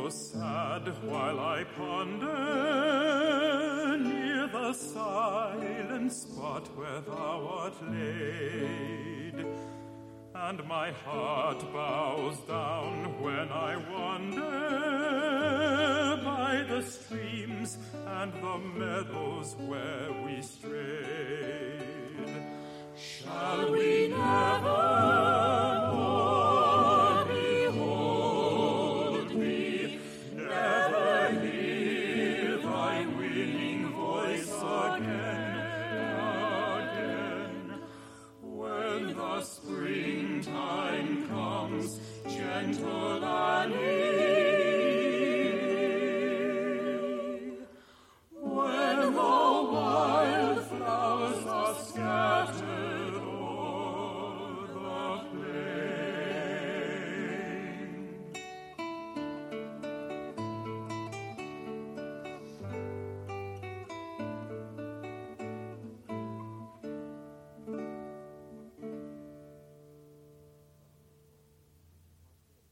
so sad while I ponder near the silent spot where thou art laid, and my heart bows down when I wander by the streams and the meadows where we strayed. Shall we never more behold thee, never hear thy winning voice again, when the springtime comes, gentle